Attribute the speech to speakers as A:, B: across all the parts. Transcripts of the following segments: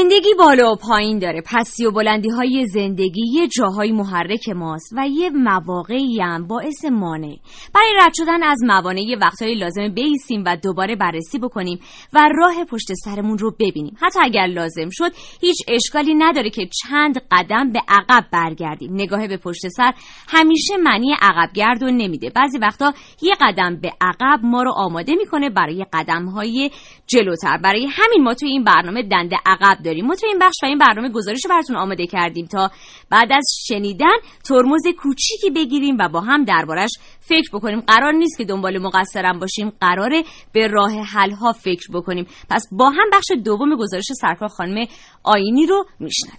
A: زندگی بالا و پایین داره، پستی و بلندی های زندگی یه جاهای محرک ماست و یه مواقعی هم باعث مانع. برای رد شدن از موانع یه وقتایی لازمه بایستیم و دوباره بررسی بکنیم و راه پشت سرمون رو ببینیم. حتی اگر لازم شد هیچ اشکالی نداره که چند قدم به عقب برگردیم. نگاه به پشت سر همیشه معنی عقبگرد رو نمیده. بعضی وقتا یه قدم به عقب ما رو آماده میکنه برای قدم‌های جلوتر. برای همین ما توی این برنامه دنده عقب داریم. ما توی این بخش و این برنامه گزارش براتون آماده کردیم تا بعد از شنیدن ترمز کوچیکی بگیریم و با هم دربارش فکر بکنیم. قرار نیست که دنبال مقصرم باشیم، قراره به راه حل ها فکر بکنیم. پس با هم بخش دوم گزارش سرکار خانم آیینی رو میشنویم.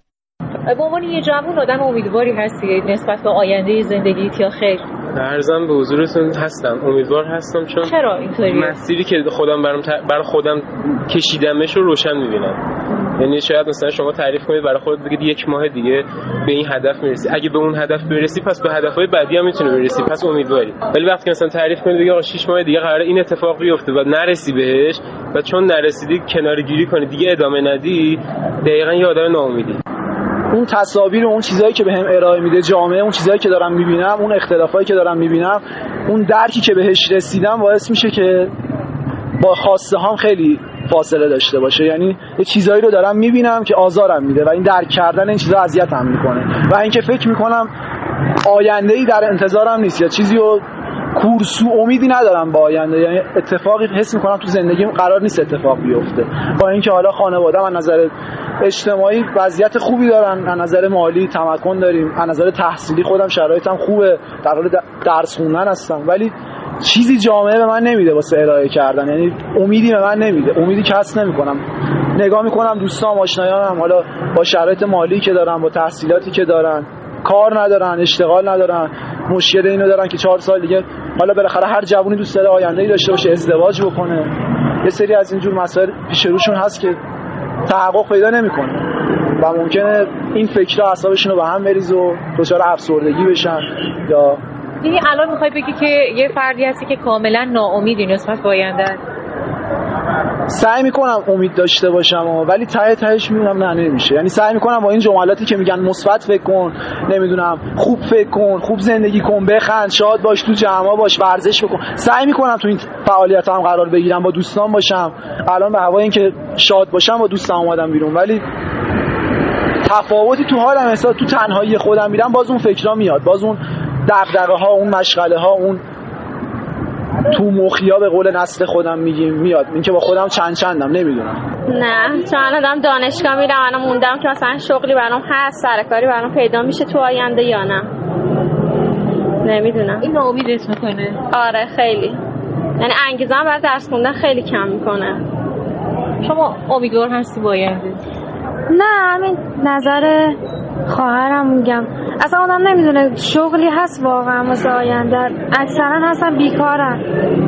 B: به عنوان یه جوان آدم امیدواری هستی نسبت به آینده زندگیت یا خیر؟
C: عرضم به حضورتون هستم، امیدوار هستم. چون
B: چرا اینطوری؟
C: مسیری که خودم برای خودم کشیدمش رو روشن میبینم. یعنی شاید مثلا شما تعریف کنید برای خودت بگید 1 ماه دیگه به این هدف میرسی، اگه به اون هدف برسی پس به هدفهای بعدی هم میتونی برسی، پس امیدواری. ولی وقتی مثلا تعریف کنید بگید آقا 6 ماه دیگه قراره این اتفاق بیفته و نرسی بهش و چون نرسیدی کناره‌گیری کنی دیگه ادامه ندی، دقیقاً یه آدم ناامیدی.
D: اون تصاویر و اون چیزایی که بهم ارائه میده جامعه، اون چیزایی که دارم میبینم، اون اختلافایی که دارم میبینم، اون درکی که بهش رسیدم باعث میشه که با خواسته هام خیلی فاصله داشته باشه. یعنی یه چیزایی رو دارم میبینم که آزارم میده و این درک کردن این چیزا اذیتم میکنه و اینکه فکر میکنم آینده‌ای در انتظارم نیست یا چیزی رو کورسو امیدی ندارم با آینده. یعنی اتفاقی حس میکنم تو زندگیم قرار نیست اتفاق بیفته، با اینکه حالا خانواده‌ام از نظر اجتماعی وضعیت خوبی دارن، از نظر مالی تمکن داریم، از نظر تحصیلی خودم شرایطم خوبه، در حال درس خوندن هستم، ولی چیزی جامعه به من نمیده واسه ارائه کردن. یعنی امیدی به من نمیده، امیدی کسب نمیکنم. نگاه میکنم دوستام آشنایانم حالا با شرایط مالی که دارن، با تحصیلاتی که دارن، کار ندارن، اشتغال ندارن، مشکل اینو دارن که 4 سال دیگه حالا بالاخره هر جوونی دوست داره آینده‌ای داشته باشه، ازدواج بکنه. یه سری از اینجور مسائل پیش روشون هست که تحقق پیدا نمیکنه و ممکنه این فکرها اعصابشون رو به هم بریزه و دچار افسردگی بشن. یا
B: یعنی الان میخوای بگی که یه فردی هستی که کاملا ناامیدی نسبت به آینده؟
D: سعی میکنم امید داشته باشم ولی ته تهش میبینم نه نمیشه. یعنی سعی میکنم با این جملاتی که میگن مثبت فکر کن، نمیدونم خوب فکر کن، خوب زندگی کن، بخند، شاد باش، تو جمعا باش، ورزش بکن، سعی میکنم تو این فعالیت‌ها هم قرار بگیرم، با دوستان باشم. الان به هوای اینکه شاد باشم با دوستام اومدم بیرون، ولی تفاوتی تو حالم احساس تو تنهایی خودم میرم، باز اون فکرا میاد، باز اون دغدغه‌ها، اون مشغله‌ها، اون تو مخیا به قول نسل خودم میاد. این که با خودم چندم نمیدونم.
E: نه چون الان دانشگاه میرم، الان موندم که مثلا شغلی برام هست، سرکاری برام پیدا میشه تو آینده یا نه نمیدونم.
B: این ناامیدت میکنه؟
E: آره خیلی. یعنی انگیزه‌ام برای درس خوندن خیلی کم میکنه.
B: شما امیدوار هستی با آینده؟
F: نه همین نظر خواهرم میگم، اصلا آدم نمیدونه شغلی هست واقعا واسه آینده، اکثرا هستن بیکارن،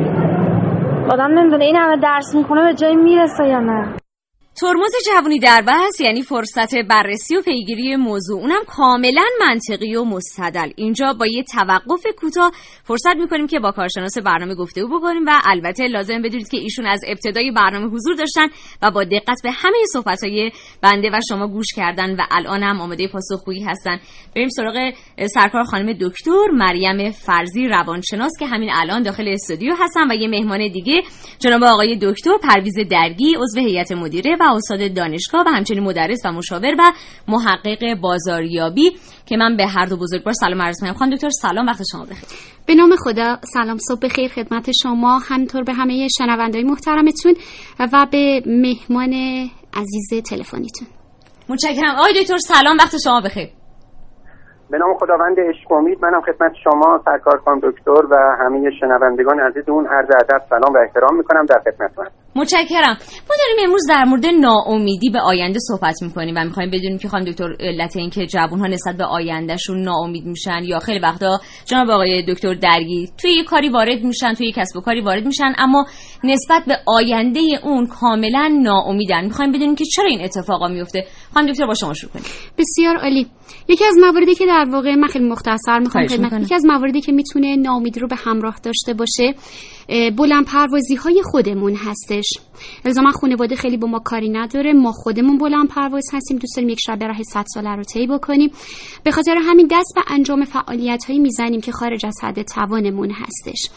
F: آدم نمیدونه این همه درس میکنه به جایی میرسه یا نه.
A: ترمز جوانی در بحث یعنی فرصت بررسی و پیگیری موضوع، اونم کاملا منطقی و مستدل. اینجا با یه توقف کوتاه فرصت میکنیم که با کارشناس برنامه گفتگو بکنیم و البته لازم بدونید که ایشون از ابتدای برنامه حضور داشتن و با دقت به همه صحبت‌های بنده و شما گوش کردن و الان هم آماده پاسخگویی هستن. بریم سراغ سرکار خانم دکتر مریم فرزی روانشناس که همین الان داخل استودیو هستن و یه مهمان دیگه جناب آقای دکتر پرویز درگی عضو هیئت مدیره و استاد دانشگاه و همچنین مدرس و مشاور و محقق بازاریابی که من به هر دو بزرگوار سلام عرض می‌کنم. خانم دکتر سلام، وقت شما بخیر.
G: به نام خدا، سلام، صبح بخیر خدمت شما، همینطور به همه شنونده‌های محترمتون و به مهمان عزیز تلفنیتون.
A: متشکرم. آقای دکتر سلام، وقت شما بخیر.
H: به نام خداوند عشق و امید، منم خدمت شما سرکار خانم دکتر و همه شنوندگان عزیزمون عرض ادب سلام و احترام میکنم، در خدمتتون.
A: متشکرم. ما داریم امروز در مورد ناامیدی به آینده صحبت میکنیم و میخوایم بدونیم که خانم دکتر علت این که جوان‌ها نسبت به آیندهشون ناامید میشن یا خیلی وقتا جناب آقای دکتر درگی توی یه کاری وارد میشن، توی یه کسب و کاری وارد میشن اما نسبت به آینده اون کاملا ناامیدن. میخوایم بدونیم که چرا این اتفاقا میفته. خانم دکتر با شما شروع کنیم.
G: بسیار عالی. یکی از مواردی که در واقع من خیلی مختصر میخوام خدمت، یکی از مواردی که میتونه ناامیدی رو به همراه داشته باشه بلند پروازی های خودمون هستش. الزاما خانواده خیلی با ما کاری نداره، ما خودمون بلند پرواز هستیم، دوست داریم یک شب راه 100 ساله رو طی بکنیم. به خاطر همین دست به انجام فعالیت‌هایی میزنیم که خارج از حد توانمون هستش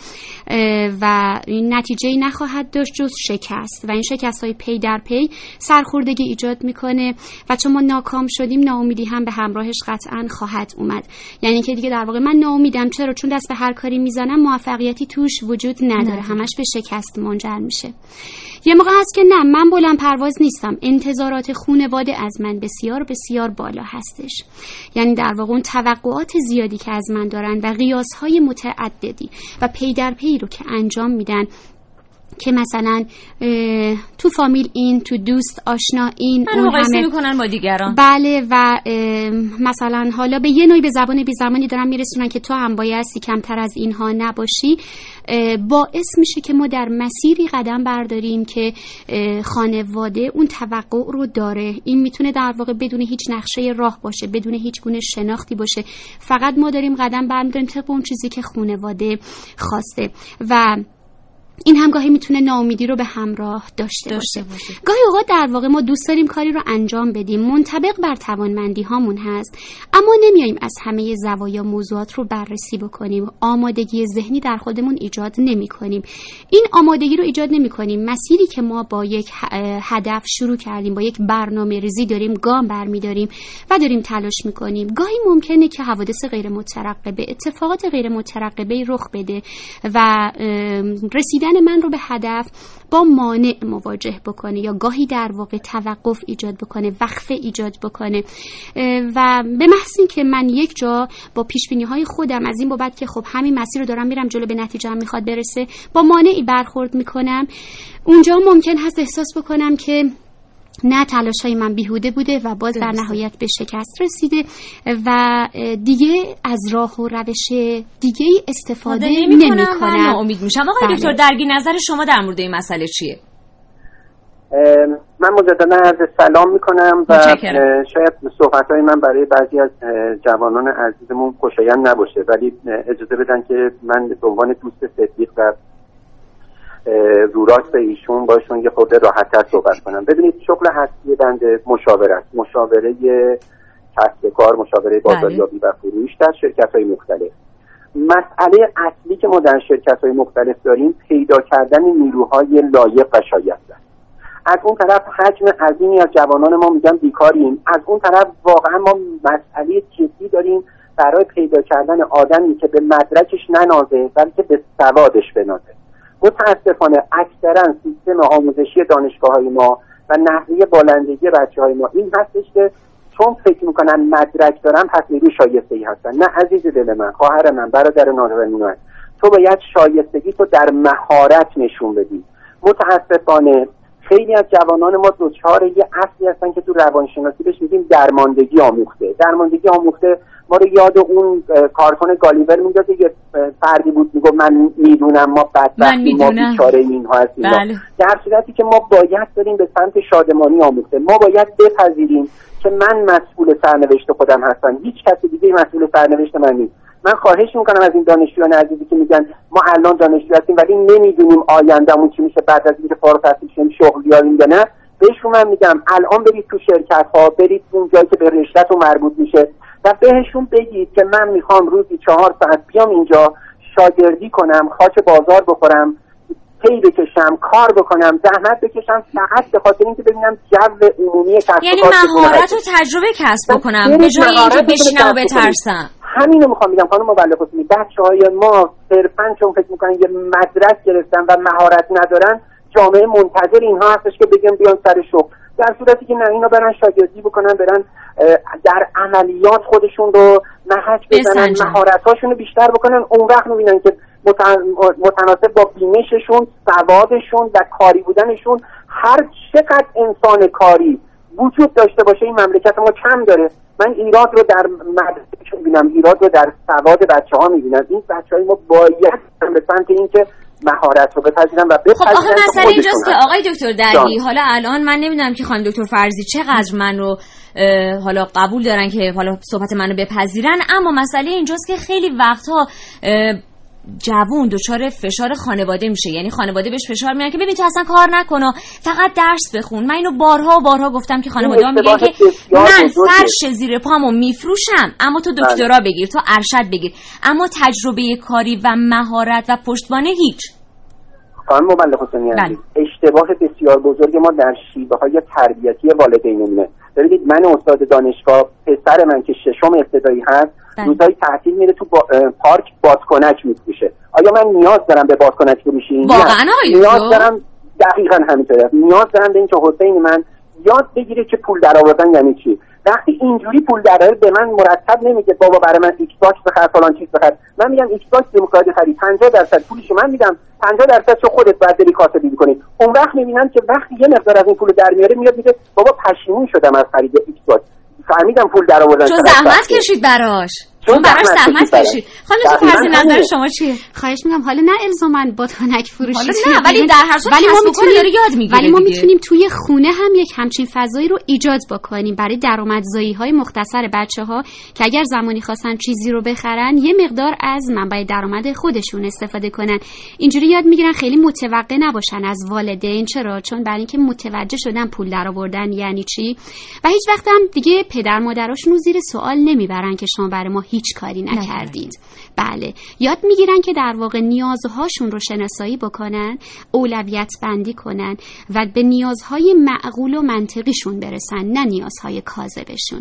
G: و این نتیجه‌ای نخواهد داشت جز شکست و این شکست‌های پی در پی سرخوردگی ایجاد میکنه و چون ما ناکام شدیم ناامیدی هم به همراهش قطعاً خواهد اومد. یعنی که دیگه در واقع من ناامیدم. چرا؟ چون دست به هر کاری میزنم موفقیتی توش وجود نداره، همش به شکست منجر میشه. یه موقع هست که نه، من بلند پرواز نیستم، انتظارات خانواده از من بسیار بسیار بالا هستش. یعنی در واقع اون توقعات زیادی که از من دارن و قیاس‌های متعددی و پی در پی رو که انجام میدن که مثلا تو فامیل این، تو دوست آشنا این،
A: اون همه میکنن با دیگران.
G: بله و مثلا حالا به یه نوعی به زبان بی زمانی دارن میرسونن که تو هم بایستی کمتر از اینها نباشی. باعث میشه که ما در مسیری قدم برداریم که خانواده اون توقع رو داره. این میتونه در واقع بدون هیچ نقشه راه باشه، بدون هیچ گونه شناختی باشه، فقط ما داریم قدم برمی‌داریم طبق اون چیزی که خانواده خواسته و این هم گاهی میتونه ناامیدی رو به همراه داشته باشه. گاهی اوقات در واقع ما دوست داریم کاری رو انجام بدیم، منطبق بر توانمندی هامون هست، اما نمیاییم از همه زوایا موضوعات رو بررسی بکنیم. آمادگی ذهنی در خودمون ایجاد نمی کنیم. این آمادگی رو ایجاد نمی کنیم. مسیری که ما با یک هدف شروع کردیم، با یک برنامه ریزی داریم گام برمیداریم و داریم تلاش میکنیم. گاهی ممکنه که حوادث غیر مترقبه، اتفاقات غیر مترقبه رخ بده و رسیدن من رو به هدف با مانع مواجه بکنه یا گاهی در واقع توقف ایجاد بکنه، وقفه ایجاد بکنه و به محض اینکه من یک جا با پیشبینی‌های خودم از این بابت که خب همین مسیر رو دارم میرم جلو، به نتیجه میخواد برسه، با مانعی برخورد میکنم، اونجا ممکن هست احساس بکنم که نه، تلاش‌های من بیهوده بوده و باز در نهایت به شکست رسیده و دیگه از راه و روش دیگه استفاده نمی‌کنم.
A: ناامید میشم. آقای دکتر درگی نظر شما در مورد این مسئله چیه؟
H: من مجددا عرض سلام میکنم و شاید صحبت‌های من برای بعضی از جوانان عزیزمون خوشایند نباشه، ولی اجازه بدن که من به عنوان دوست صدیق و روراست ایشون باشون یه خورده راحت‌تر صحبت کنم. ببینید، شغل هستی بنده مشاوره، مشاوره کسب کار، مشاوره بازاریابی و فروش در شرکت‌های مختلف. مسئله اصلی که ما در شرکت‌های مختلف داریم پیدا کردن نیروهای لایق و شایسته. از اون طرف حجم عظیمی از جوانان ما میگن بیکاریم، از اون طرف واقعا ما مسئله جدی داریم برای پیدا کردن آدمی که به مدرکش ننازه بلکه به سوادش بنازه. متاسفانه اکثرا سیستم آموزشی دانشگاه‌های ما و نحوه بالندگی بچه‌های ما این هستش که چون فکر میکنن مدرک دارن پس نیروی شایسته‌ای هستن. نه عزیز دل من، خواهر من، برادر نازنین، تو باید شایستگی تو در مهارت نشون بدی. متاسفانه خیلی از جوانان ما دچار یه اصلی هستن که تو روانشناسی بهش میگیم درماندگی آموخته. درماندگی آموخته ما رو یاد اون کارتون گالیور میندازه، یه فردی بود میگه من میدونم ما بدبختیم، ما بیچاره اینها هستیم. در صورتی که ما باید بریم به سمت شادمانی آموخته. ما باید بپذیریم که من مسئول سرنوشت خودم هستم، هیچ کسی دیگه مسئول سرنوشت من نیست. من خواهش میکنم از این دانشجویان عزیزی که میگن ما الان دانشجو هستیم ولی نمیدونیم آیندهمون چی میشه بعد از اینکه فارغ التحصیل شیم شغل بیاریم یا نه، بهشون من میگم الان برید تو شرکت ها، برید اون جایی که به رشته‌تون مربوط میشه و بهشون بگید که من میخوام روزی 4 ساعت بیام اینجا شاگردی کنم، خاک بازار بخورم، پی بکشم، کار بکنم، زحمت بکشم، فقط به خاطر اینکه ببینم جو عمومی کسب و کار،
A: یعنی مهارت و تجربه کسب بکنم به جای اینکه بشینم و بترسم.
H: همینو میخوام بگم خانم مبلغ حسینی، بچه‌های ما صرفاً چون فکر میکنن یه مدرک گرفتن و مهارت ندارن، جامعه منتظر اینها هستش که بگن بیان سر شغل، در صورتی که نه، اینا برن شاگردی بکنن، برن در عملیات خودشون رو محک بزنن، مهارت‌هاشون رو بیشتر بکنن، اون وقت میبینن که متناسب با بینششون، سوادشون و کاری بودنشون، هر چقدر انسان کاری وجود داشته باشه این مملکت ما کم داره. من ایراد رو در مدرسه میبینم، ایراد رو در سواد بچه‌ها میبینم. این بچه‌های ما باید به سمت این که مهارت رو بپذیرن و بپذیرن.
A: خب آخه مسئله اینجاست که آقای دکتر درگی، حالا الان من نمیدونم که خانم دکتر فرزی چقدر من رو حالا قبول دارن که حالا صحبت منو بپذیرن، اما مسئله اینجاست که خیلی وقتها جوون دچار فشار خانواده میشه. یعنی خانواده بهش فشار میارن که ببین تو اصلا کار نکن، فقط درس بخون. من اینو بارها و بارها گفتم که خانواده‌ها میگن که من فرش زیر پامو میفروشم اما تو دکترا بگیر، تو ارشد بگیر، اما تجربه کاری و مهارت و پشتوانه هیچ.
H: خانم مبلغ حسینی عزیز، اشتباه بسیار بزرگ ما در شیوه‌های تربیتی والدینمونه. ببینید من استاد دانشگاه، پسر من که ششم ابتدایی هست روزهای تعطیل میره تو پارک بادکنک میفروشه. آیا من نیاز دارم به بادکنک فروشی؟
A: واقعا
H: نیاز دارم. دقیقاً همینطوره. نیاز دارم به اینکه حسین من یاد بگیره که پول درآوردن یعنی چی. وقتی اینجوری پول درآوره به من مرتب نمیگه بابا برای من ایکس باکس بخر فلان چیز بخر. من میگم ایکس باکس دموکراتی خرید 50% پولشو من میدم، 50% رو خودت باید بری کاسبی کنی. اون وقت میبینم که وقتی یه مقدار از این پول در میاره میاد میگه بابا پشیمون شدم از خرید ایکس باکس، فهمیدم پول درآوردن
A: چون زحمت کشید براش. چون براش زحمت کشید. خانم تو فرض نظر شما چیه؟
G: خواهش می‌کنم حالا نه الزاماً بادکنک فروشی
A: نه، ولی در هر صورت
G: ولی ما میتونیم توی خونه هم یک همچین فضایی رو ایجاد بکنیم برای درآمدزایی‌های مختصر بچه‌ها که اگر زمانی خواستن چیزی رو بخرن یه مقدار از منبع درآمد خودشون استفاده کنن. اینجوری یاد میگیرن خیلی متوقع نباشن از والدین. چرا؟ چون برای اینکه متوجه شدن پول درآوردن یعنی چی و هیچ وقت هم دیگه پدر مادراشون رو زیر سوال نمیبرن که شما برای ما هیچ کاری نکردید. بله، یاد میگیرن که در واقع نیازهاشون رو شناسایی بکنن، اولویت بندی کنن و به نیازهای معقول و منطقیشون برسن، نه نیازهای کاذبشون.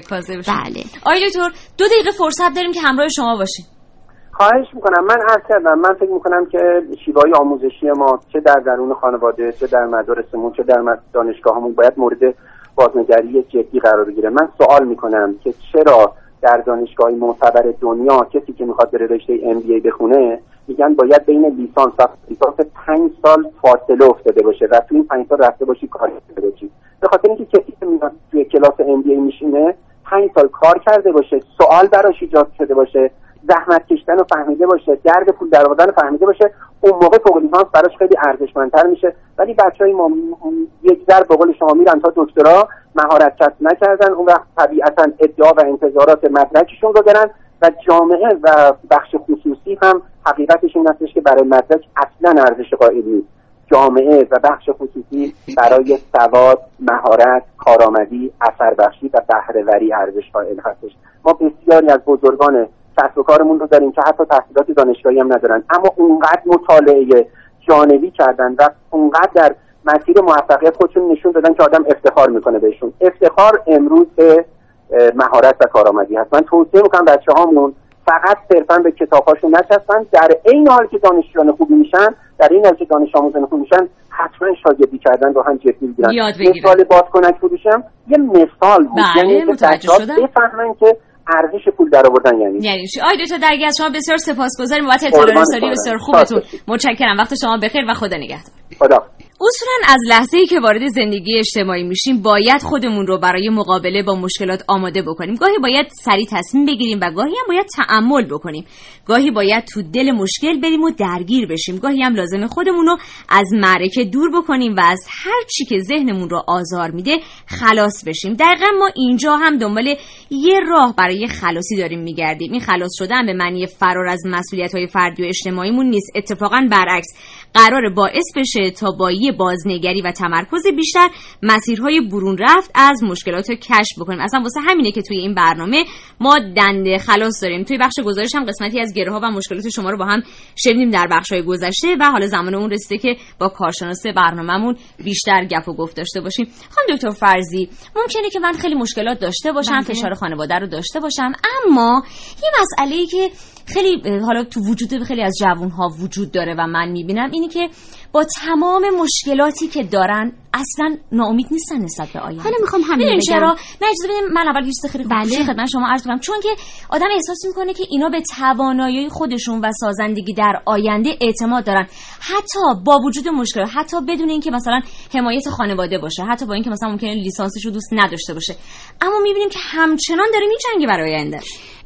G: بله.
A: آقای دکتر 2 دقیقه فرصت داریم که همراه شما باشیم.
H: خواهش میکنم. من عرض کردم من فکر میکنم که شیوه‌های آموزشی ما چه در درون خانواده، چه در مدارسمون، چه در دانشگاهمون باید مورد بازنگری جدی قرار بگیره. من سوال میکنم که چرا در دانشگاهی معتبر دنیا کسی که میخواد بره رشته MBA بخونه میگن باید بین لیسانس و لیسانس 5 سال فاصله افتاده باشه و تو این 5 سال رفته باشی کار کرده باشی. به خاطر اینکه کسی که میاد توی کلاس MBA میشینه 5 سال کار کرده باشه، سوال براش ایجاد شده باشه، زحمت کشیدن رو فهمیده باشه، درد پول درآوردن رو فهمیده باشه، اون موقع فوق لیسانس براش خیلی ارزشمندتر میشه. ولی بچهای ما یک ذره به قول شما میرن تا دکترا، مهارت کسب نکردن، اون وقت طبیعتا ادعا و انتظارات مدرکشون رو دارن و جامعه و بخش خصوصی هم حقیقتش این هستش که برای مدرک اصلا ارزش قائل نیست. جامعه و بخش خصوصی برای سواد، مهارت، کارآمدی، اثر بخشی و بهره وری ارزش قائل هستش. ما بسیاری از بزرگان کسب و کارمون رو داریم که حتی تحصیلات دانشگاهی هم ندارن، اما اونقدر مطالعه جانبی کردن و اونقدر در مسیر موفقیت خودشون نشون دادن که آدم افتخار میکنه بهشون. افتخار امروز به مهارت و کارآمدی هست. من توصیه میکنم بچه‌هامون فقط صرفا به کتاب‌هاشون نچسبن، در این حال که دانشجویان خوبی میشن، در این حال که دانش آموزان خوبی میشن، حتما شاگردی کردن رو هم جدی بگیرن. مثال بادکنک فروشم یه مثال بود.
A: یعنی متوجه شدن
H: بفهمن که ارزش پول درآوردن یعنی
A: چی. آقای دکتر درگی از شما بسیار سپاسگزاریم بابت اطلاع رسانی بسیار خوبتون. متشکرم. وقت شما بخیر و خدا نگهدار.
H: خدا.
A: اصولاً از لحظه‌ای که وارد زندگی اجتماعی میشیم باید خودمون رو برای مقابله با مشکلات آماده بکنیم. گاهی باید سریع تصمیم بگیریم و گاهی هم باید تأمل بکنیم. گاهی باید تو دل مشکل بریم و درگیر بشیم. گاهی هم لازمه خودمون رو از معرکه دور بکنیم و از هر چی که ذهنمون رو آزار میده خلاص بشیم. دقیقاً ما اینجا هم دنبال یه راه برای خلاصی داریم میگردیم. این خلاص شدن به معنی فرار از مسئولیت‌های فردی و اجتماعیمون نیست. اتفاقاً برعکس، قراره باعث بشه تا با بازنگری و تمرکز بیشتر مسیرهای برون رفت از مشکلات رو کشف بکنیم. اصلا واسه همینه که توی این برنامه ما دنده خلاص داریم. توی بخش گزارش هم قسمتی از گره‌ها و مشکلات شما رو با هم شنیدیم در بخش‌های گذشته و حالا زمان اون رسیده که با کارشناس برنامه‌مون بیشتر گپ و گفت داشته باشیم. خانم دکتر فرزی، ممکنه که من خیلی مشکلات داشته باشم، فشار خانواده رو داشته باشم، اما یه مسئله‌ای که خیلی حالا تو وجود خیلی از جوان‌ها وجود داره و من می‌بینم اینی که با تمام مشکلاتی که دارن اصلا ناامید نیستن نسبت به آینده.
G: حالا میخوام همین بگم.
A: چرا؟ نه اجازه بدید من اول یه چیز خیلی خوشی خدمت شما عرض کنم. چون که آدم احساس میکنه که اینا به توانایی خودشون و سازندگی در آینده اعتماد دارن، حتی با وجود مشکل، حتی بدون اینکه مثلا حمایت خانواده باشه، حتی با اینکه مثلا ممکنه لیسانسشو دوست نداشته باشه، اما میبینیم که همچنان داره میجنگه برای آینده.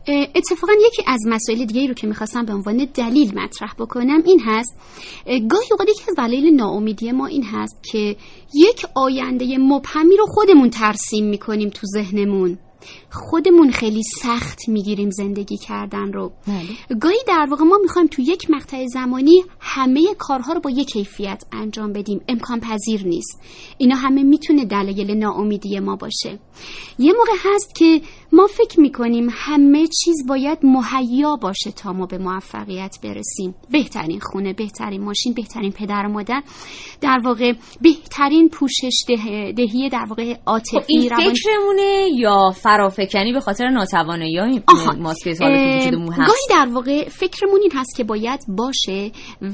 G: اتفاقا یکی از مسائل دیگه‌ای رو که می‌خواستم به عنوان دلیل مطرح بکنم این هست، گاهی اوقات یکی از دلایل ناامیدی ما این هست که یک آینده مبهمی رو خودمون ترسیم می‌کنیم تو ذهنمون، خودمون خیلی سخت میگیریم زندگی کردن رو. گاهی در واقع ما میخوایم تو یک مقطع زمانی همه کارها رو با یک کیفیت انجام بدیم، امکان پذیر نیست. اینا همه میتونه دلایل ناامیدی ما باشه. یه موقع هست که ما فکر میکنیم همه چیز باید مهیا باشه تا ما به موفقیت برسیم، بهترین خونه، بهترین ماشین، بهترین پدر و مادر، در واقع بهترین پوشش دهی در واقع عاطفی.
A: این فکرمونه یا فرافکنی به خاطر ناتوانایی ماست که حالا تو وجودمون هست؟
G: گاهی در واقع فکرمون این هست که باید باشه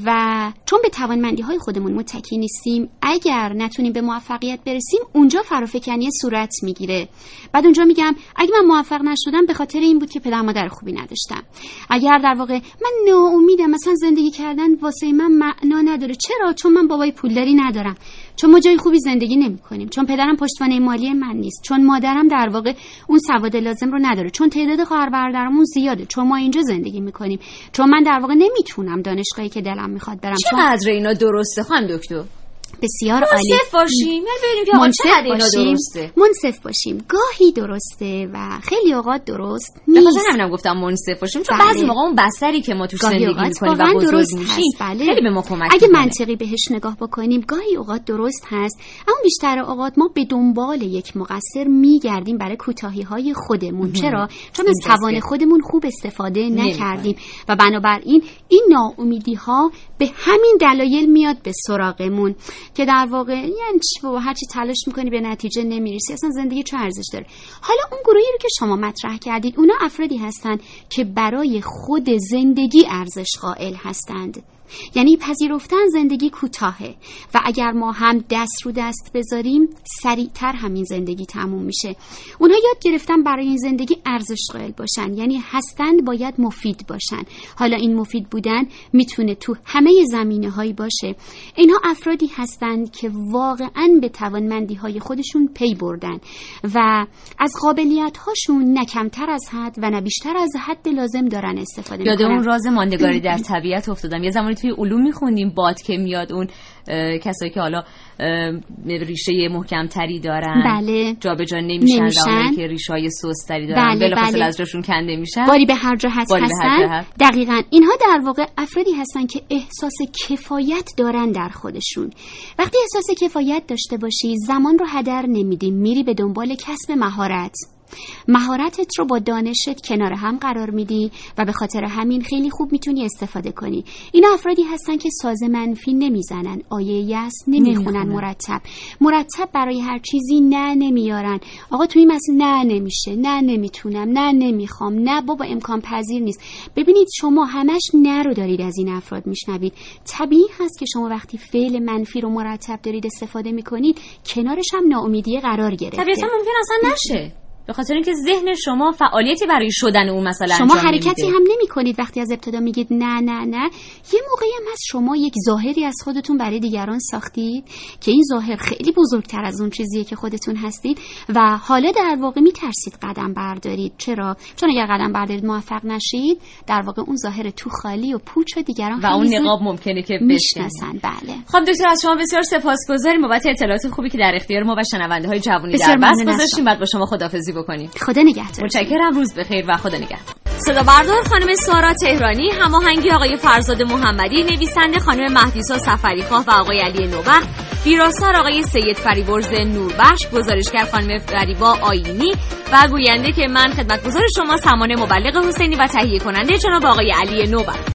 G: و چون به توانمندی‌های خودمون متکی نیستیم، اگر نتونیم به موفقیت برسیم اونجا فرافکنی صورت میگیره. بعد اونجا میگم اگه من موفق نشدم به خاطر این بود که پدر مادر خوبی نداشتم. اگر در واقع من ناامیدم، مثلا زندگی کردن واسه من معنا نداره. چرا؟ چون من بابای پولداری ندارم، چون ما جای خوبی زندگی نمی‌کنیم، چون پدرم پشتوانه مالی من نیست، چون مادرم در واقع اون سواد لازم رو نداره، چون تعداد خواهر برادرامون زیاده، چون ما اینجا زندگی می‌کنیم، چون من در واقع نمیتونم دانشگاهی که دلم می‌خواد برم.
A: چقدر اینا درسته خانم دکتر؟
G: بسیار عالی.
A: منصف باشیم، ببینیم که چقدر اینا درسته.
G: منصف باشیم. گاهی درسته و خیلی اوقات درست نیست.
A: مثلا همینم گفتم منصف باشیم، چون بعضی موقع اون بستری که ما توش زندگی می‌کنیم و بزرگ میشیم خیلی به ما کمک
G: اگه منطقی بهش نگاه بکنیم گاهی اوقات درست هست، اما بیشتر اوقات ما به دنبال یک مقصر میگردیم برای کوتاهی‌های خودمون. چرا؟ چون از توان خودمون خوب استفاده نکردیم و بنابراین این ناامیدی‌ها به همین دلایل میاد به سراغمون که در واقع یعنی چی بابا، هر چی تلاش میکنی به نتیجه نمیرسی، اصلا زندگی چه ارزش داره. حالا اون گروهی رو که شما مطرح کردید، اونا افرادی هستن که برای خود زندگی ارزش قائل هستند، یعنی پذیرفتن زندگی کوتاهه و اگر ما هم دست رو دست بذاریم سریعتر همین زندگی تموم میشه. اونها یاد گرفتن برای این زندگی ارزش قائل باشن، یعنی هستند باید مفید باشن. حالا این مفید بودن میتونه تو همه زمینه‌هایی باشه. اینها افرادی هستند که واقعاً به توانمندی‌های خودشون پی بردن و از قابلیت‌هاشون نه کمتر از حد و نه بیشتر از حد لازم دارن استفاده میکنن.
A: یاد اون راز ماندگاری در طبیعت افتادم. یه زمانی توی علوم میخوندیم باد که میاد، اون کسایی که حالا ریشه محکم‌تری دارن
G: بله
A: جابجا نمیشن و اونایی که ریشه‌های سست‌تری دارن بلافاصله از جاشون کنده میشن،
G: باری به هر جهت هستن. دقیقاً اینها در واقع افرادی هستن که احساس کفایت دارن در خودشون. وقتی احساس کفایت داشته باشی زمان رو هدر نمیدی، میری به دنبال کسب مهارتت رو با دانشت کنار هم قرار میدی و به خاطر همین خیلی خوب میتونی استفاده کنی. اینا افرادی هستن که ساز منفی نمیزنن، آیه یأس نمیخونن، مرتب برای هر چیزی نه نمیارن. آقا توی مسئله نه نمیشه، نه نمیتونم، نه نمیخوام، نه بابا امکان پذیر نیست. ببینید شما همش نه رو دارید از این افراد میشنوید. طبیعی هست که شما وقتی فعل منفی رو مرتب دارید استفاده میکنید کنارش هم ناامیدی قرار گرفته.
A: طبیعتا ممکن اصلا نشه، به خاطر اینکه ذهن شما فعالیتی برای شدن اون مثلا
G: شما حرکتی هم نمی کنید. وقتی از ابتدا میگید نه نه نه، یه موقعی هم هست شما یک ظاهری از خودتون برای دیگران ساختید که این ظاهر خیلی بزرگتر از اون چیزیه که خودتون هستید و حالا در واقع میترسید قدم بردارید. چرا؟ چون اگر قدم بردارید موفق نشید در واقع اون ظاهر تو خالی و پوچ و دیگران
A: و اون نقاب ممکنه که
G: بشناسن. بله.
A: خب دکتر از شما بسیار سپاسگزاریم بابت اطلاعات خوبی که در اختیار ما و شنونده‌های جوونی در بس گذاشتیم. بعد با شما خداحافظی بکنیم.
G: خدا نگهدار.
A: متشکرم، روز بخیر و خدا نگهدار. صدا بردار خانم سارا تهرانی، هماهنگی آقای فرزاد محمدی، نویسنده خانم مهدیسا سفریخواه و آقای علی نوبخت، ویراستار آقای سید فریبرز نوربخش، گزارشگر خانم فریبا آیینی و گوینده که من خدمتگزار شما سمانه مبلغ حسینی و تهیه کننده جناب آقای علی نوبخت.